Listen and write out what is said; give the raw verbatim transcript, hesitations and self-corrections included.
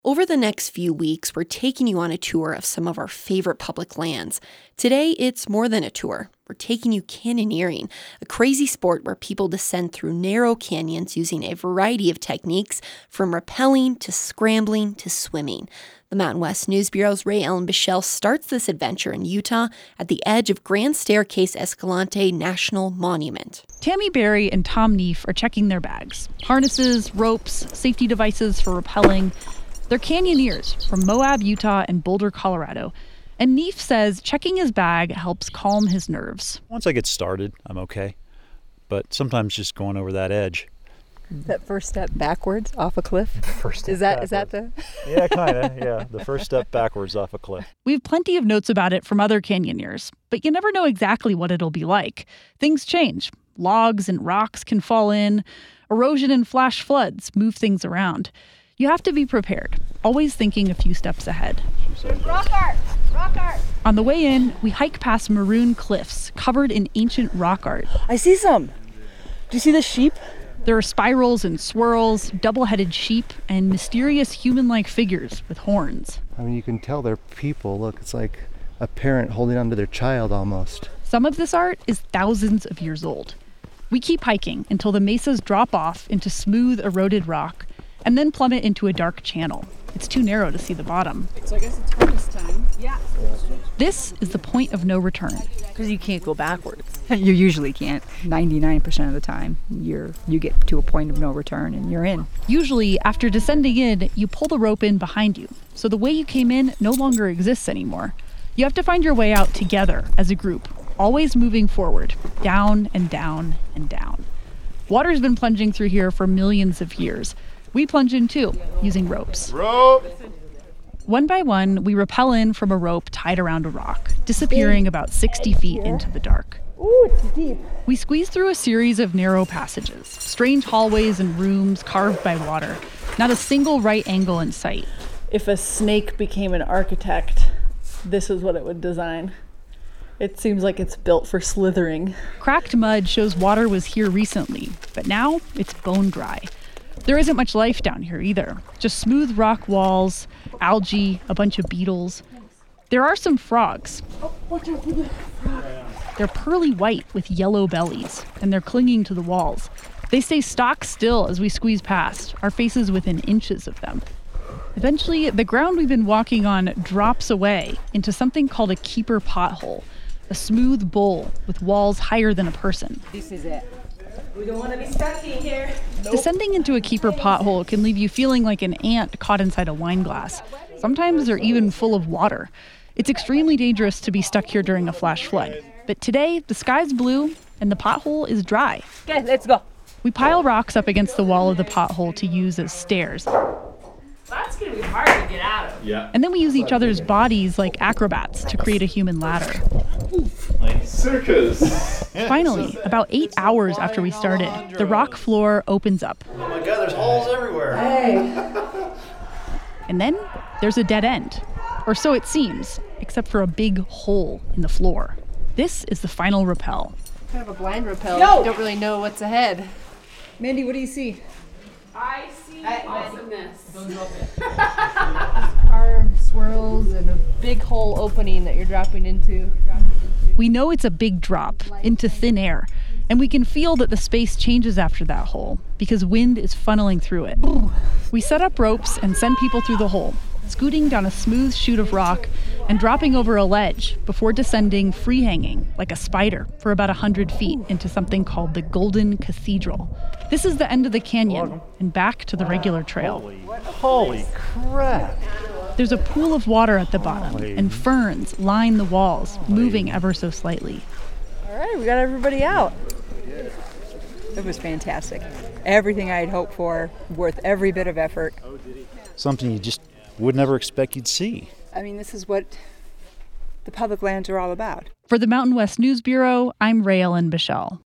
Over the next few weeks, we're taking you on a tour of some of our favorite public lands. Today, it's more than a tour. We're taking you canyoneering, a crazy sport where people descend through narrow canyons using a variety of techniques, from rappelling to scrambling to swimming. The Mountain West News Bureau's Ray Ellen Bichelle starts this adventure in Utah at the edge of Grand Staircase Escalante National Monument. Tammy Berry and Tom Neef are checking their bags. Harnesses, ropes, safety devices for rappelling. They're canyoneers from Moab, Utah, and Boulder, Colorado. And Neef says checking his bag helps calm his nerves. Once I get started, I'm okay. But sometimes just going over that edge. That first step backwards off a cliff? First step is that backwards. Is that the? Yeah, kind of. Yeah, the first step backwards off a cliff. We have plenty of notes about it from other canyoneers, but you never know exactly what it'll be like. Things change. Logs and rocks can fall in. Erosion and flash floods move things around. You have to be prepared, always thinking a few steps ahead. Rock art! Rock art! On the way in, we hike past maroon cliffs covered in ancient rock art. I see some. Do you see the sheep? There are spirals and swirls, double-headed sheep, and mysterious human-like figures with horns. I mean, you can tell they're people. Look, it's like a parent holding onto their child almost. Some of this art is thousands of years old. We keep hiking until the mesas drop off into smooth, eroded rock, and then plummet into a dark channel. It's too narrow to see the bottom. So I guess it's harvest time. Yeah. This is the point of no return. Because you can't go backwards. You usually can't. ninety-nine percent of the time, you're you get to a point of no return and you're in. Usually, after descending in, you pull the rope in behind you, so the way you came in no longer exists anymore. You have to find your way out together as a group, always moving forward, down and down and down. Water's been plunging through here for millions of years. We plunge in too, using ropes. Rope! One by one, we rappel in from a rope tied around a rock, disappearing about sixty feet into the dark. Ooh, it's deep. We squeeze through a series of narrow passages, strange hallways and rooms carved by water. Not a single right angle in sight. If a snake became an architect, this is what it would design. It seems like it's built for slithering. Cracked mud shows water was here recently, but now it's bone dry. There isn't much life down here either. Just smooth rock walls, algae, a bunch of beetles. There are some frogs. They're pearly white with yellow bellies, and they're clinging to the walls. They stay stock still as we squeeze past, our faces within inches of them. Eventually, the ground we've been walking on drops away into something called a keeper pothole, a smooth bowl with walls higher than a person. This is it. We don't want to be stuck in here. Nope. Descending into a keeper pothole can leave you feeling like an ant caught inside a wine glass. Sometimes they're even full of water. It's extremely dangerous to be stuck here during a flash flood. But today, the sky's blue and the pothole is dry. Okay, let's go. We pile rocks up against the wall of the pothole to use as stairs. That's going to be hard to get out of. Yeah. And then we use each other's bodies like acrobats to create a human ladder. Like circus. Finally, about eight hours after we started, the rock floor opens up. Oh my God, there's holes everywhere. Hey. And then there's a dead end. Or so it seems, except for a big hole in the floor. This is the final rappel. Kind of a blind rappel. Yo! You don't really know what's ahead. Mandy, what do you see? I see awesomeness. Arm swirls and a big hole opening that you're dropping into. We know it's a big drop into thin air, and we can feel that the space changes after that hole because wind is funneling through it. We set up ropes and send people through the hole, scooting down a smooth chute of rock and dropping over a ledge before descending free-hanging like a spider for about one hundred feet into something called the Golden Cathedral. This is the end of the canyon and back to the regular trail. Holy crap. There's a pool of water at the bottom, Holy. and ferns line the walls, moving ever so slightly. All right, we got everybody out. It was fantastic. Everything I had hoped for, worth every bit of effort. Something you just would never expect you'd see. I mean, this is what the public lands are all about. For the Mountain West News Bureau, I'm Ray Ellen Bichelle.